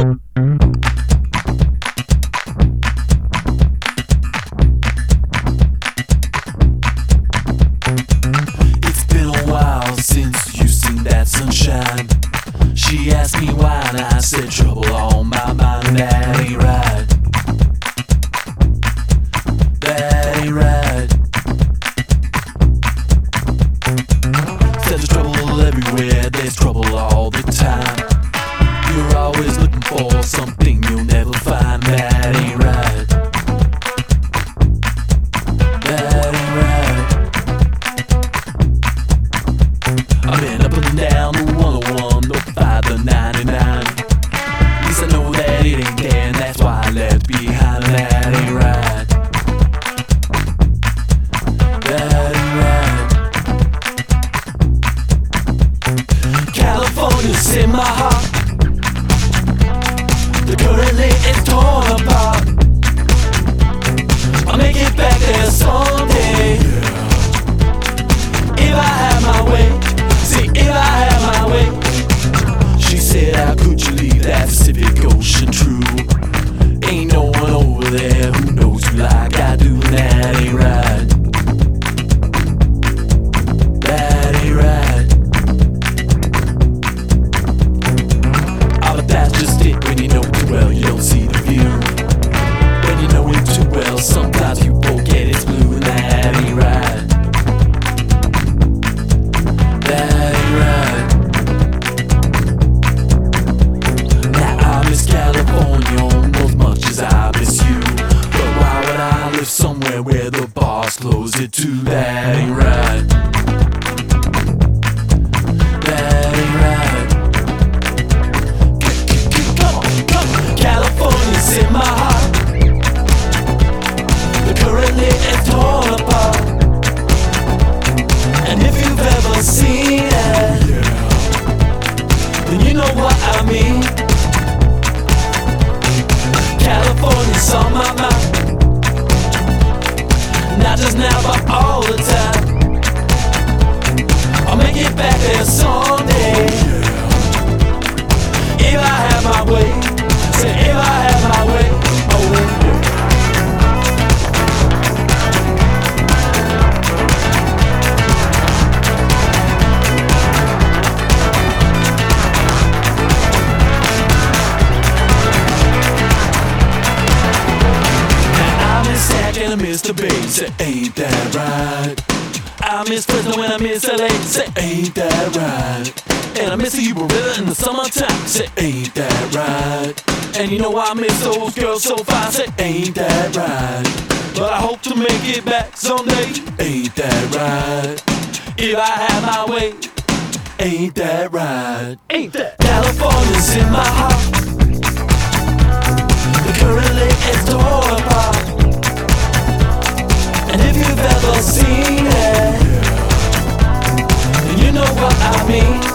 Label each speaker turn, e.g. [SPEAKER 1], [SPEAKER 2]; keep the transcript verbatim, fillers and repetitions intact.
[SPEAKER 1] It's been a while since you've seen that sunshine. She asked me why and I said trouble on my mind. That ain't right. That ain't right. Said there's trouble everywhere, there's trouble all the time. You're always looking for something you'll never find. That ain't right. That ain't right. I've been up and down the one oh one, the five, the ninety-nine. At least I know that it ain't there, and that's why I left behind. That ain't right. That ain't right. California's in my heart. The currently is torn apart. I'll make it back there someday. If I have my way, see if I have my way. She said, how could you leave that Pacific Ocean true? Ain't no one over there who knows you like I do. That ain't right. That ain't right. Ah, but that's just it. When you know too well, you don't see the view. When you know it too well, sometimes you forget it's blue. And that ain't right. That ain't right. Now I miss California almost much as I miss you. But why would I live somewhere where the bars close it too? That ain't right. That ain't right. Come on, come on. California's in my heart. The currently is torn apart. And if you've ever seen it, then you know what I mean. California's on my mind. Not just now, but all the time. I'll make it back there someday. If I have my way, say if I have my way, oh yeah. And I miss the Bay, say ain't that right? I miss Fresno when I miss L A, say ain't that right? And I miss the Yuba River in the summertime, say ain't that right? And you know I miss those girls so fine, say ain't that right? But I hope to make it back someday, ain't that right? If I have my way, ain't that right? Ain't that California's in my heart. The currently is torn apart. And if you've ever seen it, then you know what I mean.